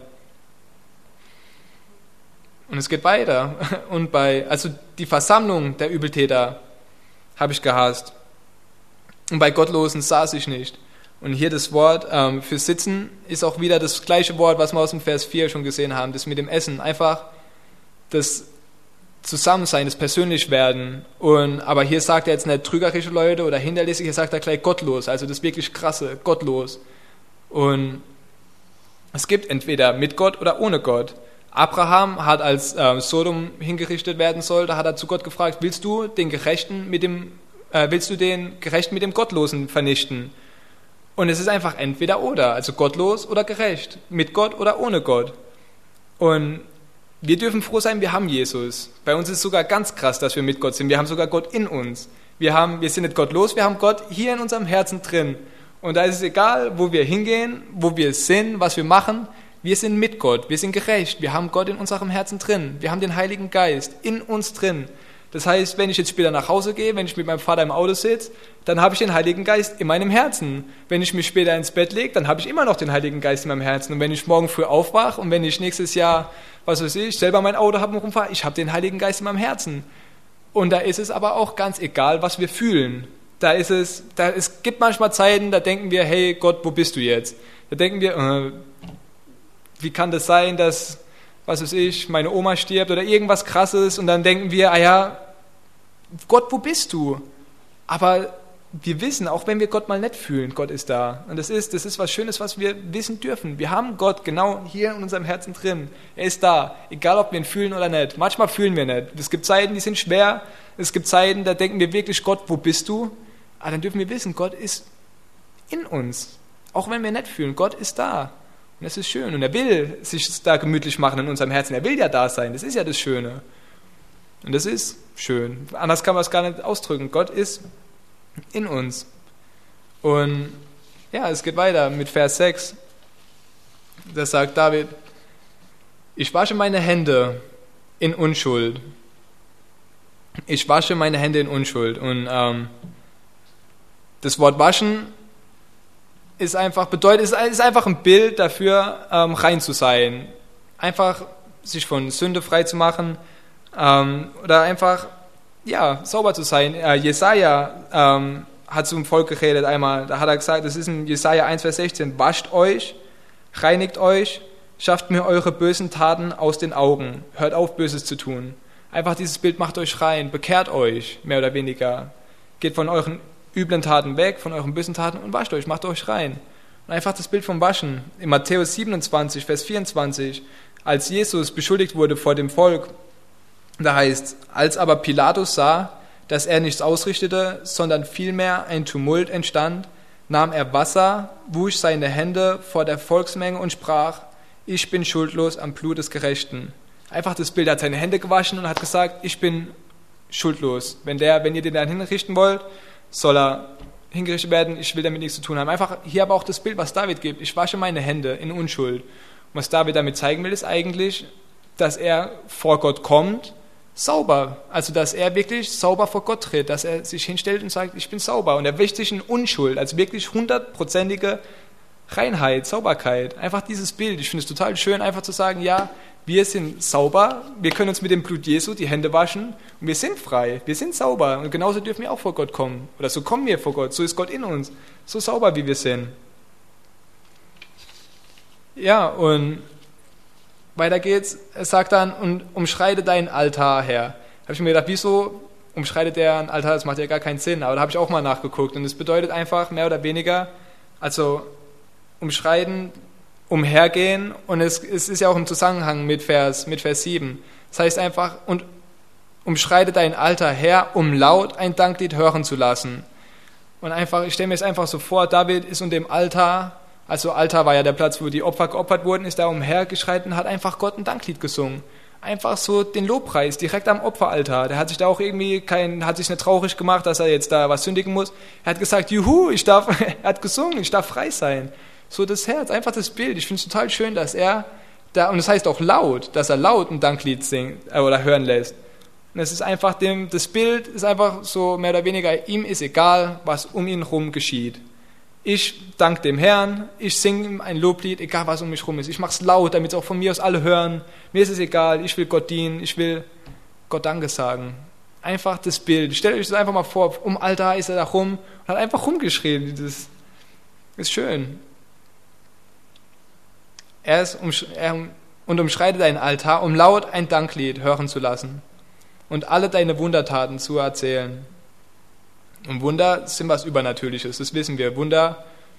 Und es geht weiter. Und also die Versammlung der Übeltäter habe ich gehasst. Und bei Gottlosen saß ich nicht. Und hier das Wort für Sitzen ist auch wieder das gleiche Wort, was wir aus dem Vers 4 schon gesehen haben, das mit dem Essen. Einfach das Zusammensein, das Persönlichwerden. Aber hier sagt er jetzt nicht trügerische Leute oder hinterlistig, hier sagt er gleich gottlos, also das wirklich krasse, gottlos. Und es gibt entweder mit Gott oder ohne Gott. Abraham hat, als Sodom hingerichtet werden sollte, hat er zu Gott gefragt, willst du den Gerechten mit dem Gottlosen vernichten? Und es ist einfach entweder oder, also gottlos oder gerecht, mit Gott oder ohne Gott. Und wir dürfen froh sein, wir haben Jesus. Bei uns ist es sogar ganz krass, dass wir mit Gott sind. Wir haben sogar Gott in uns. Wir sind nicht gottlos, wir haben Gott hier in unserem Herzen drin. Und da ist es egal, wo wir hingehen, wo wir sind, was wir machen. Wir sind mit Gott, wir sind gerecht, wir haben Gott in unserem Herzen drin, wir haben den Heiligen Geist in uns drin. Das heißt, wenn ich jetzt später nach Hause gehe, wenn ich mit meinem Vater im Auto sitze, dann habe ich den Heiligen Geist in meinem Herzen. Wenn ich mich später ins Bett lege, dann habe ich immer noch den Heiligen Geist in meinem Herzen. Und wenn ich morgen früh aufwache und wenn ich nächstes Jahr, was weiß ich, selber mein Auto habe und rumfahre, ich habe den Heiligen Geist in meinem Herzen. Und da ist es aber auch ganz egal, was wir fühlen. Es gibt manchmal Zeiten, da denken wir, hey Gott, wo bist du jetzt? Da denken wir, wie kann das sein, dass, was weiß ich, meine Oma stirbt oder irgendwas Krasses und dann denken wir, Gott, wo bist du? Aber wir wissen, auch wenn wir Gott mal nicht fühlen, Gott ist da. Und das ist was Schönes, was wir wissen dürfen. Wir haben Gott genau hier in unserem Herzen drin. Er ist da, egal ob wir ihn fühlen oder nicht. Manchmal fühlen wir nicht. Es gibt Zeiten, die sind schwer. Es gibt Zeiten, da denken wir wirklich, Gott, wo bist du? Aber dann dürfen wir wissen, Gott ist in uns. Auch wenn wir nicht fühlen, Gott ist da. Und das ist schön. Und er will sich da gemütlich machen in unserem Herzen. Er will ja da sein. Das ist ja das Schöne. Und das ist schön. Anders kann man es gar nicht ausdrücken. Gott ist in uns. Und ja, es geht weiter mit Vers 6. Da sagt David, ich wasche meine Hände in Unschuld. Ich wasche meine Hände in Unschuld. Und das Wort waschen ist einfach ein Bild dafür, rein zu sein. Einfach sich von Sünde frei zu machen oder einfach sauber zu sein. Jesaja hat zum Volk geredet einmal, da hat er gesagt, das ist in Jesaja 1, Vers 16, wascht euch, reinigt euch, schafft mir eure bösen Taten aus den Augen, hört auf, Böses zu tun. Einfach dieses Bild, macht euch rein, bekehrt euch, mehr oder weniger. Geht von euren üblen Taten weg, von euren bösen Taten und wascht euch, macht euch rein. Und einfach das Bild vom Waschen. In Matthäus 27, Vers 24, als Jesus beschuldigt wurde vor dem Volk, da heißt, als aber Pilatus sah, dass er nichts ausrichtete, sondern vielmehr ein Tumult entstand, nahm er Wasser, wusch seine Hände vor der Volksmenge und sprach, ich bin schuldlos am Blut des Gerechten. Einfach das Bild, er hat seine Hände gewaschen und hat gesagt, ich bin schuldlos. Wenn ihr den dann hinrichten wollt, soll er hingerichtet werden, ich will damit nichts zu tun haben. Einfach hier aber auch das Bild, was David gibt. Ich wasche meine Hände in Unschuld. Und was David damit zeigen will, ist eigentlich, dass er vor Gott kommt, sauber. Also, dass er wirklich sauber vor Gott tritt, dass er sich hinstellt und sagt, ich bin sauber. Und er wäscht sich in Unschuld, also wirklich 100%ige Reinheit, Sauberkeit. Einfach dieses Bild. Ich finde es total schön, einfach zu sagen, ja, wir sind sauber, wir können uns mit dem Blut Jesu die Hände waschen und wir sind frei, wir sind sauber. Und genauso dürfen wir auch vor Gott kommen. Oder so kommen wir vor Gott, so ist Gott in uns, so sauber wie wir sind. Ja, und weiter geht's. Er sagt dann, und umschreite deinen Altar, Herr. Da habe ich mir gedacht, wieso umschreitet er einen Altar? Das macht ja gar keinen Sinn. Aber da habe ich auch mal nachgeguckt. Und es bedeutet einfach mehr oder weniger, also umschreiten, umhergehen. Und es ist ja auch im Zusammenhang mit Vers 7. Das heißt einfach, und umschreite deinen Altar, Herr, um laut ein Danklied hören zu lassen. Und einfach, ich stelle mir es einfach so vor, David ist unter dem Altar. Also Altar war ja der Platz, wo die Opfer geopfert wurden, ist da umhergeschritten, hat einfach Gott ein Danklied gesungen. einfach so den Lobpreis direkt am Opferaltar. Der hat sich da auch irgendwie hat sich nicht traurig gemacht, dass er jetzt da was sündigen muss. Er hat gesagt, juhu, er hat gesungen, ich darf frei sein. So das Herz, einfach das Bild. Ich finde es total schön, dass er da, und das heißt auch laut, dass er laut ein Danklied singt oder hören lässt. Und es ist einfach das Bild ist einfach so mehr oder weniger, ihm ist egal, was um ihn herum geschieht. Ich danke dem Herrn, ich singe ihm ein Loblied, egal was um mich herum ist. Ich mache es laut, damit es auch von mir aus alle hören. Mir ist es egal, ich will Gott dienen, ich will Gott Danke sagen. Einfach das Bild. Stellt euch das einfach mal vor, Altar ist er da rum und hat einfach rumgeschrien. Das ist schön. Und umschreitet deinen Altar, um laut ein Danklied hören zu lassen und alle deine Wundertaten zu erzählen. Und Wunder sind was Übernatürliches, das wissen wir. Wunder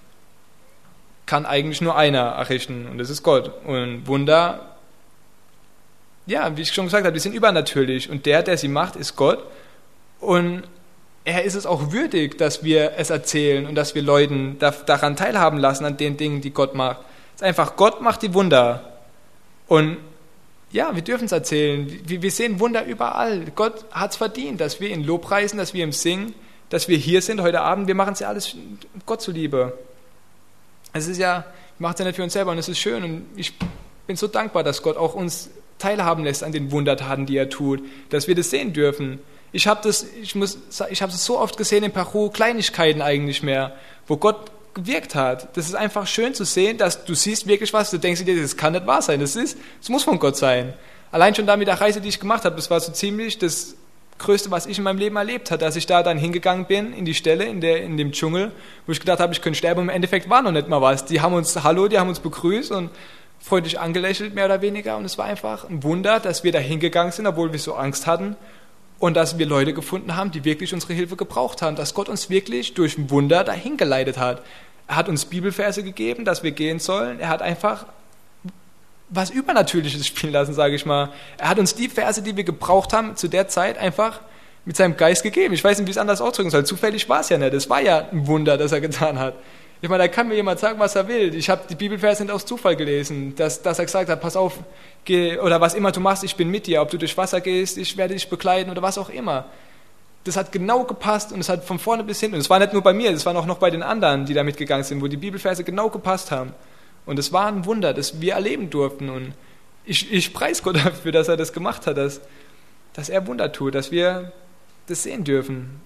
kann eigentlich nur einer errichten und das ist Gott. Und Wunder, ja, wie ich schon gesagt habe, die sind übernatürlich und der sie macht, ist Gott. Und er ist es auch würdig, dass wir es erzählen und dass wir Leuten daran teilhaben lassen, an den Dingen, die Gott macht. Es ist einfach, Gott macht die Wunder. Und ja, wir dürfen es erzählen. Wir sehen Wunder überall. Gott hat es verdient, dass wir ihn lobpreisen, dass wir ihm singen, dass wir hier sind heute Abend. Wir machen es ja alles Gott zuliebe. Es ist ja, wir machen es ja nicht für uns selber und es ist schön. Und ich bin so dankbar, dass Gott auch uns teilhaben lässt an den Wundertaten, die er tut, dass wir das sehen dürfen. Ich habe es so oft gesehen in Peru, Kleinigkeiten eigentlich mehr, wo Gott gewirkt hat. Das ist einfach schön zu sehen, dass du siehst wirklich was, du denkst dir, das kann nicht wahr sein, das muss von Gott sein. Allein schon da mit der Reise, die ich gemacht habe, das war so ziemlich das Größte, was ich in meinem Leben erlebt habe, dass ich da dann hingegangen bin, in die Stelle, in dem Dschungel, wo ich gedacht habe, ich könnte sterben, und im Endeffekt war noch nicht mal was. Die haben uns begrüßt und freundlich angelächelt, mehr oder weniger, und es war einfach ein Wunder, dass wir da hingegangen sind, obwohl wir so Angst hatten, und dass wir Leute gefunden haben, die wirklich unsere Hilfe gebraucht haben, dass Gott uns wirklich durch ein Wunder dahin geleitet hat. Er hat uns Bibelverse gegeben, dass wir gehen sollen. Er hat einfach was Übernatürliches spielen lassen, sage ich mal. Er hat uns die Verse, die wir gebraucht haben, zu der Zeit einfach mit seinem Geist gegeben. Ich weiß nicht, wie ich es anders ausdrücken soll. Zufällig war es ja nicht. Es war ja ein Wunder, das er getan hat. Ich meine, da kann mir jemand sagen, was er will. Ich habe die Bibelverse nicht aus Zufall gelesen, dass er gesagt hat, pass auf, geh, oder was immer du machst, ich bin mit dir. Ob du durch Wasser gehst, ich werde dich begleiten oder was auch immer. Das hat genau gepasst und es hat von vorne bis hinten, und es war nicht nur bei mir, es war auch noch bei den anderen, die da mitgegangen sind, wo die Bibelverse genau gepasst haben. Und es war ein Wunder, das wir erleben durften. Und ich preise Gott dafür, dass er das gemacht hat, dass er Wunder tut, dass wir das sehen dürfen.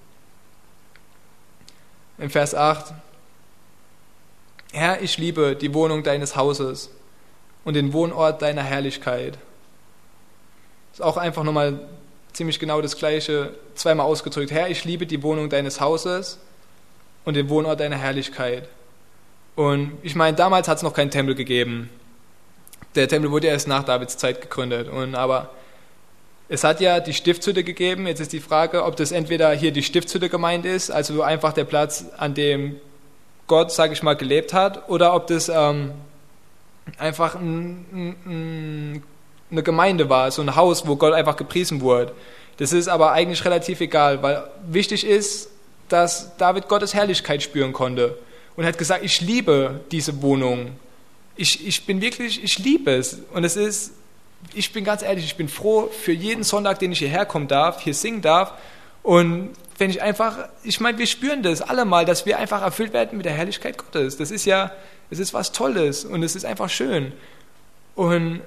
Im Vers 8: Herr, ich liebe die Wohnung deines Hauses und den Wohnort deiner Herrlichkeit. Das ist auch einfach nochmal ziemlich genau das Gleiche, zweimal ausgedrückt. Herr, ich liebe die Wohnung deines Hauses und den Wohnort deiner Herrlichkeit. Und ich meine, damals hat es noch keinen Tempel gegeben. Der Tempel wurde erst nach Davids Zeit gegründet. Aber es hat ja die Stiftshütte gegeben. Jetzt ist die Frage, ob das entweder hier die Stiftshütte gemeint ist, also einfach der Platz, an dem Gott, sage ich mal, gelebt hat, oder ob das einfach eine Gemeinde war, so ein Haus, wo Gott einfach gepriesen wurde. Das ist aber eigentlich relativ egal, weil wichtig ist, dass David Gottes Herrlichkeit spüren konnte und hat gesagt, ich liebe diese Wohnung. Ich liebe es. Und ich bin ganz ehrlich, ich bin froh für jeden Sonntag, den ich hierher kommen darf, hier singen darf. Und wenn wir spüren das alle mal, dass wir einfach erfüllt werden mit der Herrlichkeit Gottes. Das ist ja, es ist was Tolles und es ist einfach schön. Und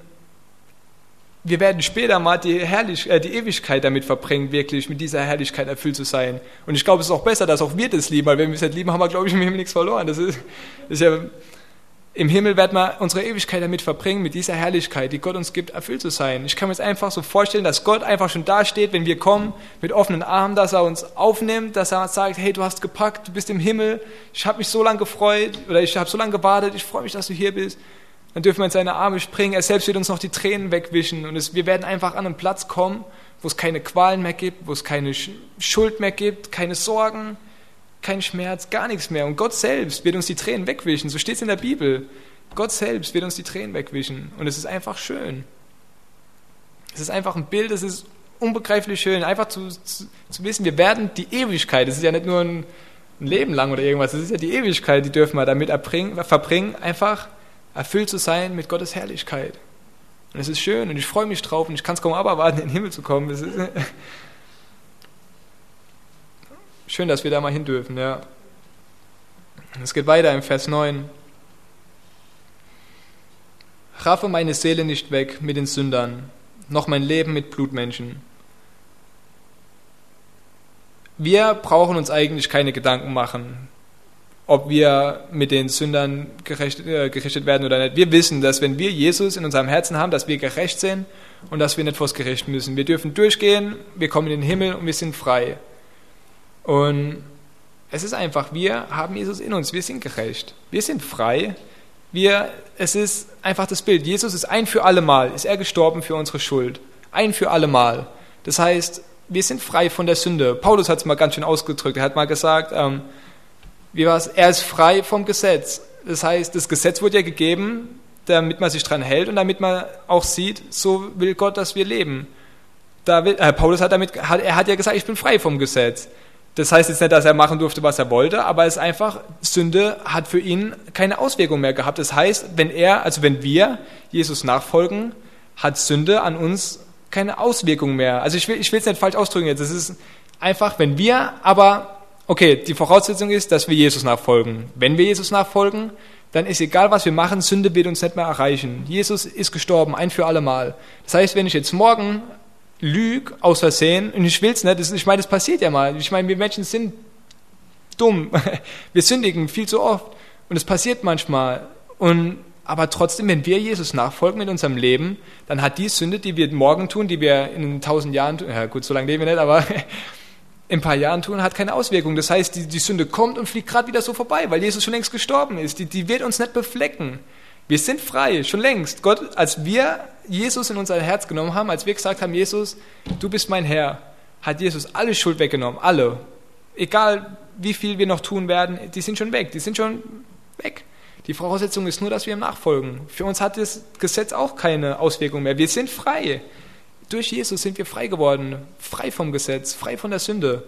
wir werden später mal die Ewigkeit damit verbringen, wirklich mit dieser Herrlichkeit erfüllt zu sein. Und ich glaube, es ist auch besser, dass auch wir das lieben, weil wenn wir es nicht lieben, haben wir, glaube ich, im Himmel nichts verloren. Das ist ja, im Himmel werden wir unsere Ewigkeit damit verbringen, mit dieser Herrlichkeit, die Gott uns gibt, erfüllt zu sein. Ich kann mir jetzt einfach so vorstellen, dass Gott einfach schon da steht, wenn wir kommen, mit offenen Armen, dass er uns aufnimmt, dass er sagt, hey, du hast gepackt, du bist im Himmel, ich habe mich so lange gefreut, oder ich habe so lange gewartet, ich freue mich, dass du hier bist. Dann dürfen wir in seine Arme springen, er selbst wird uns noch die Tränen wegwischen und wir werden einfach an einen Platz kommen, wo es keine Qualen mehr gibt, wo es keine Schuld mehr gibt, keine Sorgen, kein Schmerz, gar nichts mehr. Und Gott selbst wird uns die Tränen wegwischen, so steht es in der Bibel. Gott selbst wird uns die Tränen wegwischen und es ist einfach schön. Es ist einfach ein Bild, es ist unbegreiflich schön, einfach zu wissen, wir werden die Ewigkeit, das ist ja nicht nur ein Leben lang oder irgendwas, das ist ja die Ewigkeit, die dürfen wir damit verbringen, einfach erfüllt zu sein mit Gottes Herrlichkeit. Und es ist schön und ich freue mich drauf und ich kann es kaum erwarten, in den Himmel zu kommen. Es ist schön, dass wir da mal hin dürfen. Ja. Es geht weiter im Vers 9. Raffe meine Seele nicht weg mit den Sündern, noch mein Leben mit Blutmenschen. Wir brauchen uns eigentlich keine Gedanken machen, ob wir mit den Sündern gerichtet werden oder nicht. Wir wissen, dass wenn wir Jesus in unserem Herzen haben, dass wir gerecht sind und dass wir nicht vors Gericht müssen. Wir dürfen durchgehen, wir kommen in den Himmel und wir sind frei. Und es ist einfach, wir haben Jesus in uns, wir sind gerecht, wir sind frei. Es ist einfach das Bild, Jesus ist ein für alle Mal, ist er gestorben für unsere Schuld. Ein für alle Mal. Das heißt, wir sind frei von der Sünde. Paulus hat es mal ganz schön ausgedrückt. Er hat mal gesagt, er ist frei vom Gesetz. Das heißt, das Gesetz wurde ja gegeben, damit man sich dran hält und damit man auch sieht, so will Gott, dass wir leben. Paulus hat ja gesagt, ich bin frei vom Gesetz. Das heißt jetzt nicht, dass er machen durfte, was er wollte, aber es ist einfach, Sünde hat für ihn keine Auswirkung mehr gehabt. Das heißt, wenn wir Jesus nachfolgen, hat Sünde an uns keine Auswirkung mehr. Also ich will es nicht falsch ausdrücken jetzt. Das ist einfach, die Voraussetzung ist, dass wir Jesus nachfolgen. Wenn wir Jesus nachfolgen, dann ist egal, was wir machen, Sünde wird uns nicht mehr erreichen. Jesus ist gestorben, ein für alle Mal. Das heißt, wenn ich jetzt morgen lüge, aus Versehen, und ich will es nicht, das passiert ja mal. Ich meine, wir Menschen sind dumm. Wir sündigen viel zu oft. Und es passiert manchmal. Aber trotzdem, wenn wir Jesus nachfolgen mit unserem Leben, dann hat die Sünde, die wir morgen tun, die wir in 1000 Jahren tun, ja gut, so lange leben wir nicht, aber in ein paar Jahren tun, hat keine Auswirkung. Das heißt, die Sünde kommt und fliegt gerade wieder so vorbei, weil Jesus schon längst gestorben ist. Die wird uns nicht beflecken. Wir sind frei, schon längst. Gott, als wir Jesus in unser Herz genommen haben, als wir gesagt haben, Jesus, du bist mein Herr, hat Jesus alle Schuld weggenommen, alle. Egal, wie viel wir noch tun werden, die sind schon weg. Die Voraussetzung ist nur, dass wir ihm nachfolgen. Für uns hat das Gesetz auch keine Auswirkung mehr. Wir sind frei. Durch Jesus sind wir frei geworden. Frei vom Gesetz, frei von der Sünde.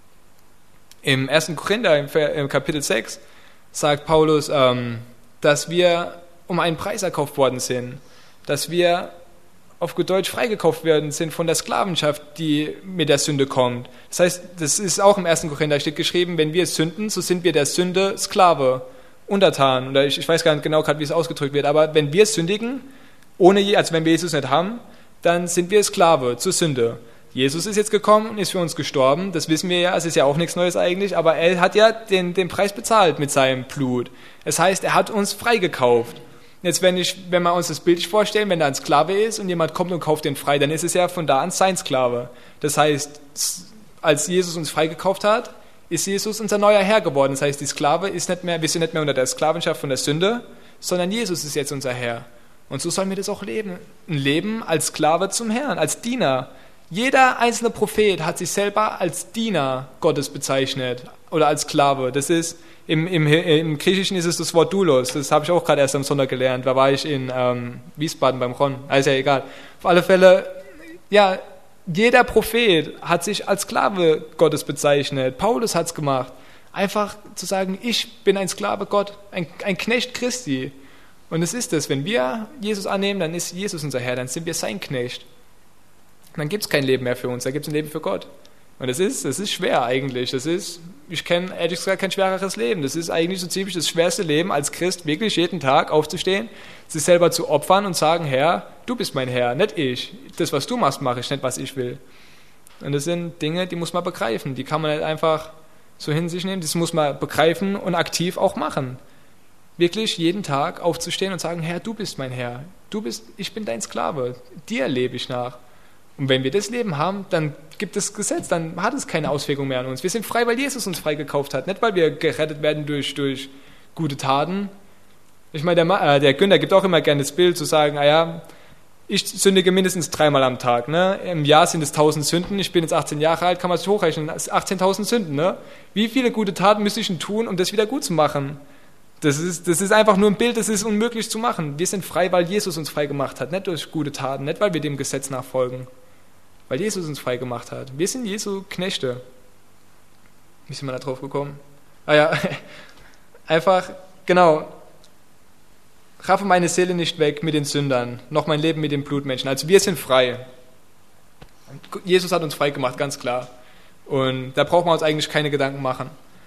Im 1. Korinther, im Kapitel 6, sagt Paulus, dass wir um einen Preis erkauft worden sind. Dass wir auf gut Deutsch freigekauft werden sind von der Sklavenschaft, die mit der Sünde kommt. Das heißt, das ist auch im 1. Korinther steht geschrieben, wenn wir sünden, so sind wir der Sünde Sklave. Untertan, oder ich weiß gar nicht genau gerade, wie es ausgedrückt wird, aber wenn wir sündigen, wenn wir Jesus nicht haben, dann sind wir Sklave zur Sünde. Jesus ist jetzt gekommen und ist für uns gestorben, das wissen wir ja, es ist ja auch nichts Neues eigentlich, aber er hat ja den Preis bezahlt mit seinem Blut. Das heißt, er hat uns freigekauft. Jetzt, wenn wir uns das bildlich vorstellen, wenn da ein Sklave ist und jemand kommt und kauft den frei, dann ist es ja von da an sein Sklave. Das heißt, als Jesus uns freigekauft hat, ist Jesus unser neuer Herr geworden. Das heißt, wir sind nicht mehr unter der Sklavenschaft von der Sünde, sondern Jesus ist jetzt unser Herr. Und so sollen wir das auch leben. Ein Leben als Sklave zum Herrn, als Diener. Jeder einzelne Prophet hat sich selber als Diener Gottes bezeichnet oder als Sklave. Das ist, im Griechischen ist es das Wort Doulos. Das habe ich auch gerade erst am Sonntag gelernt. Da war ich in Wiesbaden beim Ron. Also ja, egal. Auf alle Fälle, ja, jeder Prophet hat sich als Sklave Gottes bezeichnet. Paulus hat es gemacht. Einfach zu sagen, ich bin ein Sklave Gott, ein Knecht Christi. Und es ist es, wenn wir Jesus annehmen, dann ist Jesus unser Herr, dann sind wir sein Knecht. Dann gibt es kein Leben mehr für uns, da gibt es ein Leben für Gott. Und das ist schwer eigentlich. Ich kenne ehrlich gesagt kein schwereres Leben. Das ist eigentlich so ziemlich das schwerste Leben als Christ, wirklich jeden Tag aufzustehen, sich selber zu opfern und sagen, Herr, du bist mein Herr, nicht ich. Das, was du machst, mache ich, nicht was ich will. Und das sind Dinge, die muss man begreifen. Die kann man nicht einfach so hin sich nehmen. Das muss man begreifen und aktiv auch machen. Wirklich jeden Tag aufzustehen und sagen, Herr, du bist mein Herr. Ich bin dein Sklave. Dir lebe ich nach. Und wenn wir das Leben haben, dann gibt es Gesetz, dann hat es keine Auswirkung mehr an uns. Wir sind frei, weil Jesus uns freigekauft hat, nicht weil wir gerettet werden durch gute Taten. Ich meine, der Günther gibt auch immer gerne das Bild, zu sagen, ich sündige mindestens 3-mal am Tag. Ne? Im Jahr sind es 1000 Sünden, ich bin jetzt 18 Jahre alt, kann man sich hochrechnen, das ist 18.000 Sünden. Ne? Wie viele gute Taten müsste ich denn tun, um das wieder gut zu machen? Das ist einfach nur ein Bild, das ist unmöglich zu machen. Wir sind frei, weil Jesus uns frei gemacht hat, nicht durch gute Taten, nicht weil wir dem Gesetz nachfolgen. Weil Jesus uns frei gemacht hat. Wir sind Jesu Knechte. Wie sind wir da drauf gekommen? Einfach, genau. Raffe meine Seele nicht weg mit den Sündern, noch mein Leben mit den Blutmenschen. Also wir sind frei. Jesus hat uns frei gemacht, ganz klar. Und da braucht man uns eigentlich keine Gedanken machen.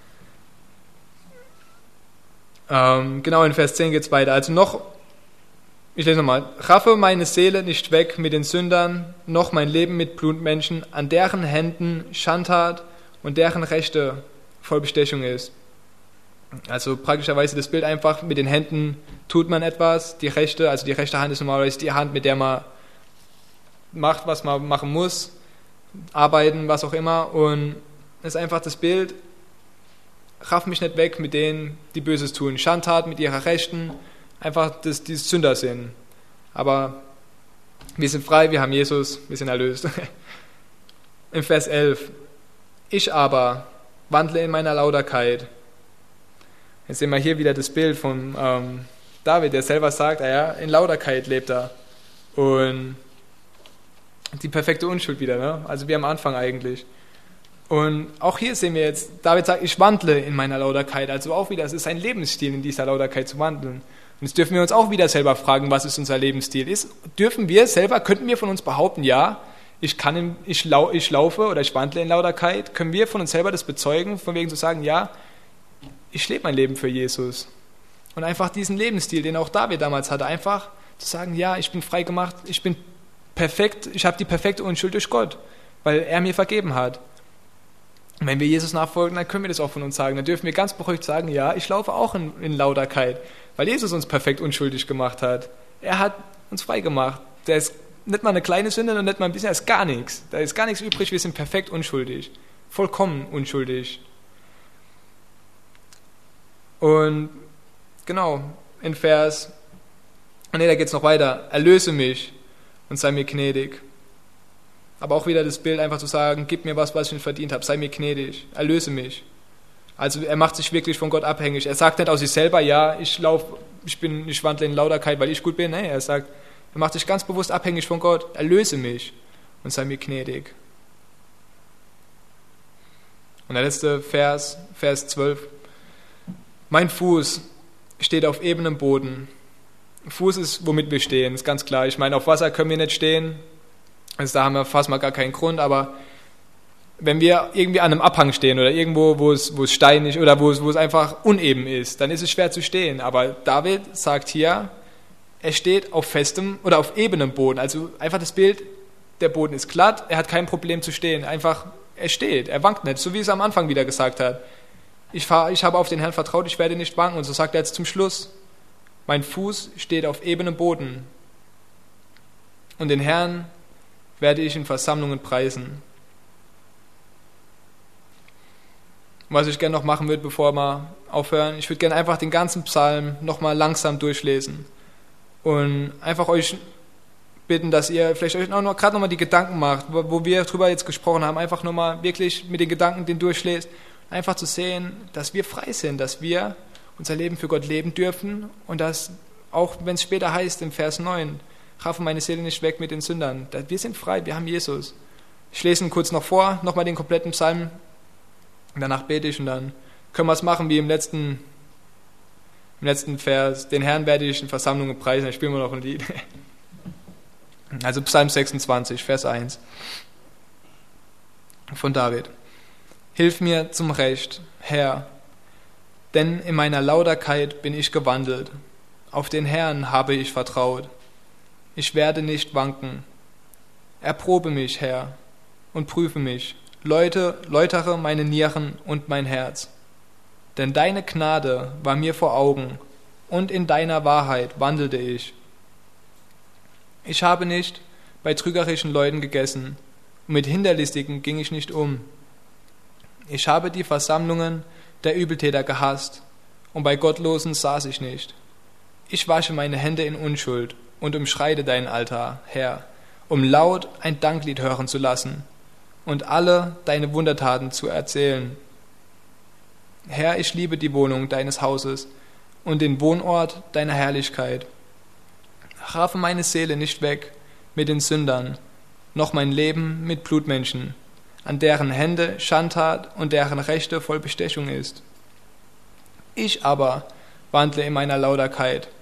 Genau, in Vers 10 geht es weiter. Also ich lese nochmal. Raffe meine Seele nicht weg mit den Sündern, noch mein Leben mit Blutmenschen, an deren Händen Schandtat und deren Rechte voll Bestechung ist. Also praktischerweise das Bild einfach, mit den Händen tut man etwas, die rechte Hand ist normalerweise die Hand, mit der man macht, was man machen muss, arbeiten, was auch immer, und das ist einfach das Bild, raff mich nicht weg mit denen, die Böses tun, Schandtat mit ihrer Rechten, einfach dieses Sünder sind. Aber wir sind frei, wir haben Jesus, wir sind erlöst. Im Vers 11, ich aber wandle in meiner Lauterkeit. Jetzt sehen wir hier wieder das Bild von David, der selber sagt, in Lauterkeit lebt er. Und die perfekte Unschuld wieder, ne? Also wie am Anfang eigentlich. Und auch hier sehen wir jetzt, David sagt, ich wandle in meiner Lauterkeit. Also auch wieder, es ist ein Lebensstil, in dieser Lauterkeit zu wandeln. Und jetzt dürfen wir uns auch wieder selber fragen, was ist unser Lebensstil? Könnten wir von uns behaupten, ja, ich laufe oder ich wandle in Lauterkeit? Können wir von uns selber das bezeugen, von wegen zu sagen, ja, ich lebe mein Leben für Jesus? Und einfach diesen Lebensstil, den auch David damals hatte, einfach zu sagen, ja, ich bin frei gemacht, ich bin perfekt, ich habe die perfekte Unschuld durch Gott, weil er mir vergeben hat. Und wenn wir Jesus nachfolgen, dann können wir das auch von uns sagen. Dann dürfen wir ganz beruhigt sagen, ja, ich laufe auch in Lauterkeit, weil Jesus uns perfekt unschuldig gemacht hat. Er hat uns frei gemacht. Der ist nicht mal eine kleine Sünde und nicht mal ein bisschen, da ist gar nichts. Da ist gar nichts übrig, wir sind perfekt unschuldig. Vollkommen unschuldig. Und genau, da geht es noch weiter. Erlöse mich und sei mir gnädig. Aber auch wieder das Bild, einfach zu sagen, gib mir was ich nicht verdient habe, sei mir gnädig, erlöse mich. Also er macht sich wirklich von Gott abhängig. Er sagt nicht aus sich selber, ja, ich wandle in Lauterkeit, weil ich gut bin. Nee, er macht sich ganz bewusst abhängig von Gott, erlöse mich und sei mir gnädig. Und der letzte Vers 12. Mein Fuß steht auf ebenem Boden. Fuß ist, womit wir stehen, ist ganz klar. Ich meine, auf Wasser können wir nicht stehen. Also da haben wir fast mal gar keinen Grund, aber wenn wir irgendwie an einem Abhang stehen oder irgendwo, wo es steinig oder wo es einfach uneben ist, dann ist es schwer zu stehen. Aber David sagt hier, er steht auf festem oder auf ebenem Boden. Also einfach das Bild, der Boden ist glatt, er hat kein Problem zu stehen. Einfach, er steht, er wankt nicht, so wie es am Anfang wieder gesagt hat. Ich habe auf den Herrn vertraut, ich werde nicht wanken. Und so sagt er jetzt zum Schluss, mein Fuß steht auf ebenem Boden. Und den Herrn werde ich in Versammlungen preisen. Was ich gerne noch machen würde, bevor wir aufhören, ich würde gerne einfach den ganzen Psalm nochmal langsam durchlesen und einfach euch bitten, dass ihr vielleicht euch gerade nochmal die Gedanken macht, wo wir drüber jetzt gesprochen haben, einfach nochmal wirklich mit den Gedanken den durchlest, einfach zu sehen, dass wir frei sind, dass wir unser Leben für Gott leben dürfen und dass, auch wenn es später heißt im Vers 9, raffe meine Seele nicht weg mit den Sündern. Wir sind frei, wir haben Jesus. Ich lese ihn kurz noch vor, nochmal den kompletten Psalm. Und danach bete ich und dann können wir es machen wie im letzten Vers. Den Herrn werde ich in Versammlungen preisen. Dann spielen wir noch ein Lied. Also Psalm 26, Vers 1 von David. Hilf mir zum Recht, Herr, denn in meiner Lauterkeit bin ich gewandelt. Auf den Herrn habe ich vertraut. Ich werde nicht wanken. Erprobe mich, Herr, und prüfe mich. Läutere meine Nieren und mein Herz. Denn deine Gnade war mir vor Augen, und in deiner Wahrheit wandelte ich. Ich habe nicht bei trügerischen Leuten gegessen, und mit Hinterlistigen ging ich nicht um. Ich habe die Versammlungen der Übeltäter gehasst, und bei Gottlosen saß ich nicht. Ich wasche meine Hände in Unschuld und umschreite deinen Altar, Herr, um laut ein Danklied hören zu lassen und alle deine Wundertaten zu erzählen. Herr, ich liebe die Wohnung deines Hauses und den Wohnort deiner Herrlichkeit. Raffe meine Seele nicht weg mit den Sündern, noch mein Leben mit Blutmenschen, an deren Hände Schandtat und deren Rechte voll Bestechung ist. Ich aber wandle in meiner Lauterkeit.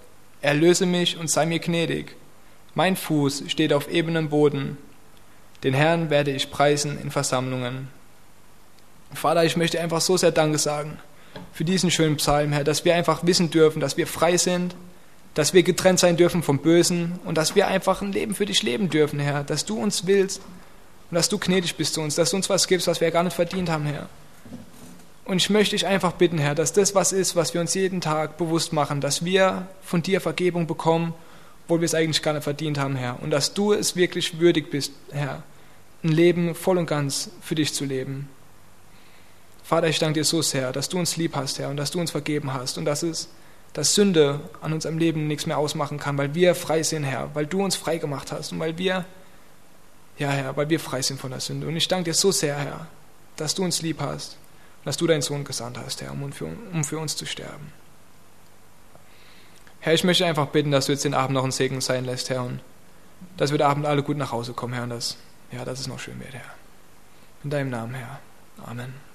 Erlöse mich und sei mir gnädig. Mein Fuß steht auf ebenem Boden. Den Herrn werde ich preisen in Versammlungen. Vater, ich möchte einfach so sehr Danke sagen für diesen schönen Psalm, Herr, dass wir einfach wissen dürfen, dass wir frei sind, dass wir getrennt sein dürfen vom Bösen und dass wir einfach ein Leben für dich leben dürfen, Herr, dass du uns willst und dass du gnädig bist zu uns, dass du uns was gibst, was wir gar nicht verdient haben, Herr. Und ich möchte dich einfach bitten, Herr, dass das was ist, was wir uns jeden Tag bewusst machen, dass wir von dir Vergebung bekommen, obwohl wir es eigentlich gar nicht verdient haben, Herr. Und dass du es wirklich würdig bist, Herr, ein Leben voll und ganz für dich zu leben. Vater, ich danke dir so sehr, dass du uns lieb hast, Herr, und dass du uns vergeben hast und dass Sünde an unserem Leben nichts mehr ausmachen kann, weil wir frei sind, Herr, weil du uns frei gemacht hast und weil wir frei sind von der Sünde. Und ich danke dir so sehr, Herr, dass du uns lieb hast und dass du deinen Sohn gesandt hast, Herr, um für uns zu sterben. Herr, ich möchte einfach bitten, dass du jetzt den Abend noch ein Segen sein lässt, Herr, und dass wir den Abend alle gut nach Hause kommen, Herr, und dass es noch schön wird, Herr. In deinem Namen, Herr. Amen.